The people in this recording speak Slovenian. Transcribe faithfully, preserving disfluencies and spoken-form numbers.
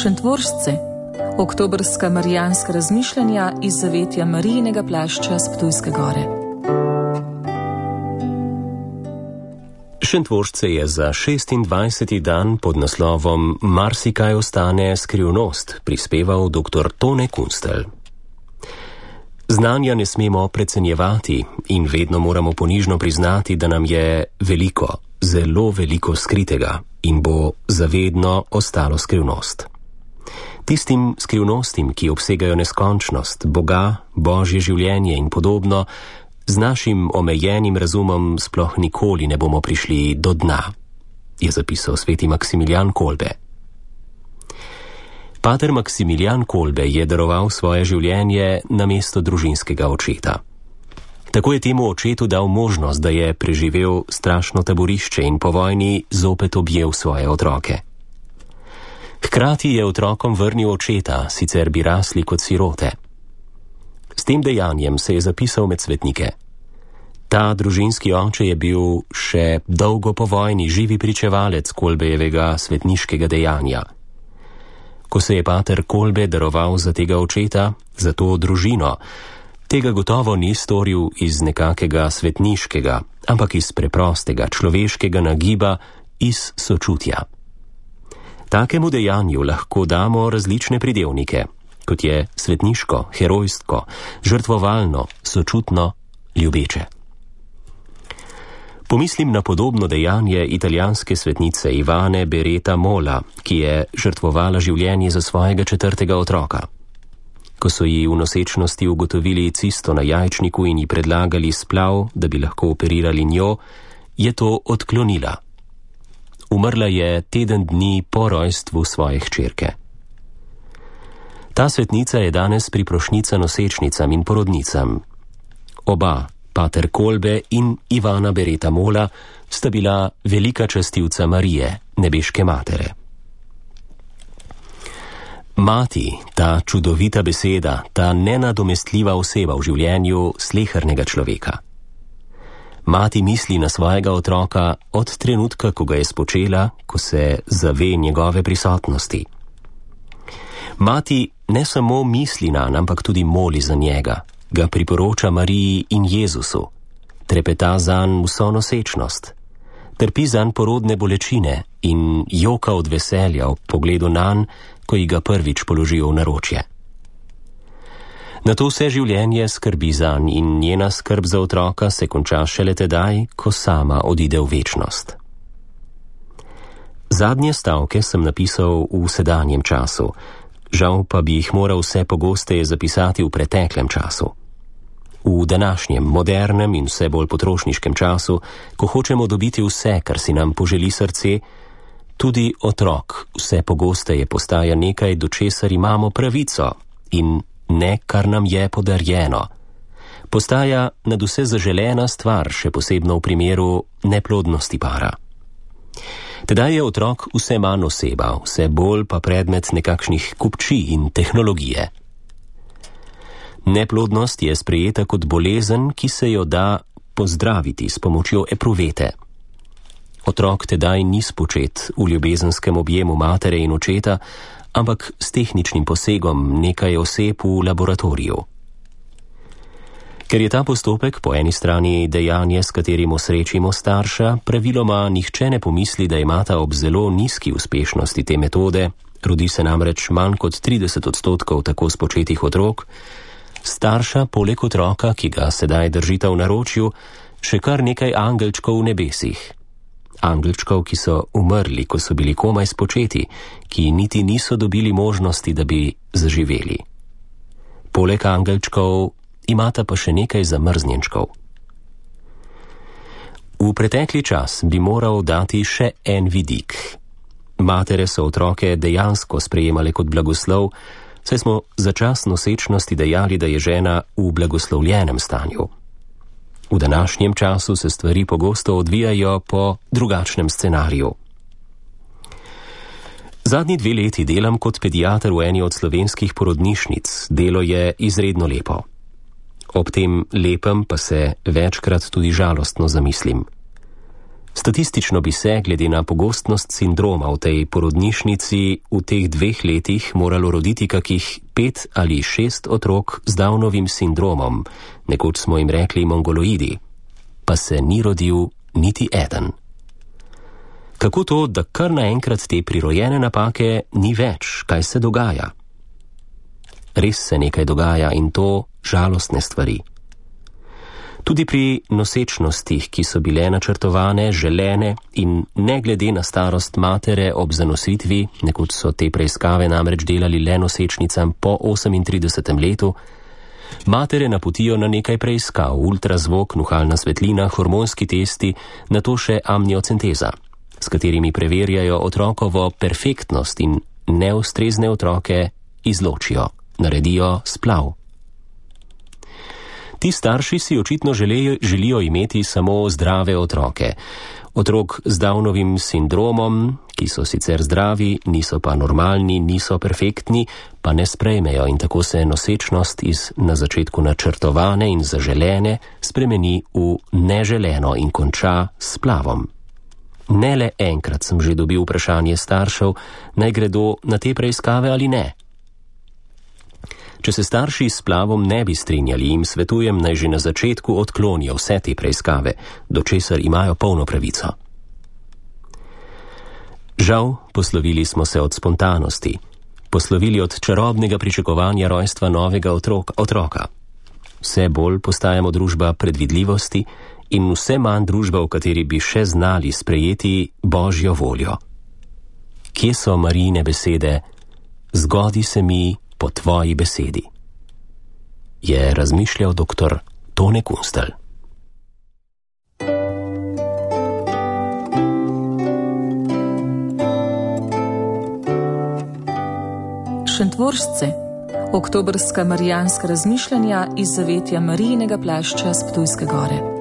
Šentvoržci, oktobrska marijanska razmišljanja iz zavetja Marijinega plašča s Ptujske gore. Šentvoržce je za šestindvajseti dan pod naslovom Marsikaj ostane skrivnost prispeval dr. Tone Kunstelj. Znanja ne smemo precenjevati in vedno moramo ponižno priznati, da nam je veliko, zelo veliko skritega in bo zavedno ostalo skrivnost. Tistim skrivnostim, ki obsegajo neskončnost, Boga, Božje življenje in podobno, z našim omejenim razumom sploh nikoli ne bomo prišli do dna, je zapisal sveti Maksimilijan Kolbe. Pater Maksimilijan Kolbe je daroval svoje življenje namesto družinskega očeta. Tako je temu očetu dal možnost, da je preživel strašno taborišče in po vojni zopet objel svoje otroke. Hkrati je otrokom vrnil očeta, sicer bi rasli kot sirote. S tem dejanjem se je zapisal med svetnike. Ta družinski oče je bil še dolgo po vojni živi pričevalec Kolbejevega svetniškega dejanja. Ko se je pater Kolbe daroval za tega očeta, za to družino, tega gotovo ni storil iz nekakega svetniškega, ampak iz preprostega človeškega nagiba, iz sočutja. Takemu dejanju lahko damo različne pridevnike, kot je svetniško, herojsko, žrtvovalno, sočutno, ljubeče. Pomislim na podobno dejanje italijanske svetnice Ivane Beretta Mola, ki je žrtvovala življenje za svojega četrtega otroka. Ko so ji v nosečnosti ugotovili cisto na jajčniku in ji predlagali splav, da bi lahko operirali njo, je to odklonila. Umrla je teden dni po rojstvu svoje hčerke. Ta svetnica je danes priprošnica nosečnicam in porodnicam. Oba, pater Kolbe in Ivana Beretta Mola, sta bila velika častilca Marije, nebeške matere. Mati, ta čudovita beseda, ta nenadomestljiva oseba v življenju slehernega človeka. Mati misli na svojega otroka od trenutka, ko ga je spočela, ko se zave njegove prisotnosti. Mati ne samo misli nanj, ampak tudi moli za njega, ga priporoča Mariji in Jezusu, trepeta zanj vso nosečnost, trpi zanj porodne bolečine in joka od veselja ob pogledu nanj, ko ji ga prvič položijo v naročje. Na to vse življenje skrbi zanj in njena skrb za otroka se konča šele tedaj, ko sama odide v večnost. Zadnje stavke sem napisal v sedanjem času, žal pa bi jih moral vse pogosteje zapisati v preteklem času. V današnjem, modernem in vse bolj potrošniškem času, ko hočemo dobiti vse, kar si nam poželi srce, tudi otrok vse pogosteje postaja nekaj, do česar imamo pravico in ne, kar nam je podarjeno. Postaja nadvse zaželena stvar, še posebno v primeru neplodnosti para. Tedaj je otrok vse manj oseba, vse bolj pa predmet nekakšnih kupčij in tehnologije. Neplodnost je sprejeta kot bolezen, ki se jo da pozdraviti s pomočjo epruvete. Otrok tedaj ni spočet v ljubezenskem objemu matere in očeta, ampak s tehničnim posegom nekaj oseb v laboratoriju. Ker je ta postopek po eni strani dejanje, s katerim osrečimo starša, praviloma nihče ne pomisli, da imata ob zelo nizki uspešnosti te metode, rodi se namreč manj kot trideset odstotkov tako spočetih otrok, starša poleg otroka, ki ga sedaj držita v naročju, še kar nekaj angelčkov v nebesih. Angelčkov, ki so umrli, ko so bili komaj spočeti, ki niti niso dobili možnosti, da bi zaživeli. Poleg angelčkov imata pa še nekaj zamrznjenčkov. V pretekli čas bi moral dati še en vidik. Matere so otroke dejansko sprejemale kot blagoslov, saj smo za čas nosečnosti dejali, da je žena v blagoslovljenem stanju. V današnjem času se stvari pogosto odvijajo po drugačnem scenariju. Zadnji dve leti delam kot pediater v eni od slovenskih porodnišnic. Delo je izredno lepo. Ob tem lepem pa se večkrat tudi žalostno zamislim. Statistično bi se, glede na pogostnost sindroma v tej porodnišnici, v teh dveh letih moralo roditi kakih pet ali šest otrok z Downovim sindromom, nekoč smo jim rekli mongoloidi, pa se ni rodil niti eden. Kako to, da kar naenkrat te prirojene napake ni več, kaj se dogaja? Res se nekaj dogaja in to žalostne stvari. Tudi pri nosečnostih, ki so bile načrtovane, želene in ne glede na starost matere ob zanositvi, nekoč so te preiskave namreč delali le nosečnicam po osemintridesetem letu, matere napotijo na nekaj preiskav, ultrazvok, nuhalna svetlina, hormonski testi, nato še amniocenteza, s katerimi preverjajo otrokovo perfektnost in neustrezne otroke izločijo, naredijo splav. Ti starši si očitno želijo, želijo imeti samo zdrave otroke. Otrok z Downovim sindromom, ki so sicer zdravi, niso pa normalni, niso perfektni, pa ne sprejmejo in tako se nosečnost iz na začetku načrtovane in zaželene spremeni v neželeno in konča s splavom. Ne le enkrat sem že dobil vprašanje staršev, naj gredo na te preiskave ali ne. Če se starši s splavom ne bi strinjali, jim svetujem, naj že na začetku odklonijo vse te preiskave, do česar imajo polno pravico. Žal, poslovili smo se od spontanosti, poslovili od čarobnega pričakovanja rojstva novega otrok, otroka. Vse bolj postajamo družba predvidljivosti in vse manj družba, v kateri bi še znali sprejeti Božjo voljo. Kje so Marijine besede, zgodi se mi po tvoji besedi? Je razmišljal doktor Tone Kunstelj. Šentvoržce. Oktobrska marijanska razmišljanja iz zavetja Marijinega plašča s Ptujske gore.